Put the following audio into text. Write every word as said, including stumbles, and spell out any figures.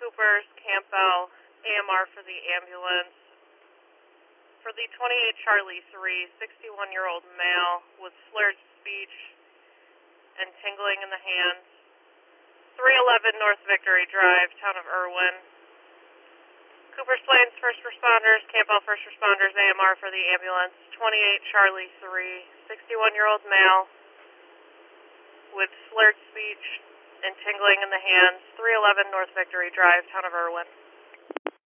Coopers, Campbell, A M R for the ambulance. For the twenty-eight Charlie three, sixty-one-year-old male with slurred speech and tingling in the hands. three eleven North Victory Drive, town of Irwin. Coopers Plains first responders, Campbell first responders, A M R for the ambulance. twenty-eight Charlie three, sixty-one-year-old male with slurred speech and tingling in the hands. three eleven North Victory Drive, town of Irwin.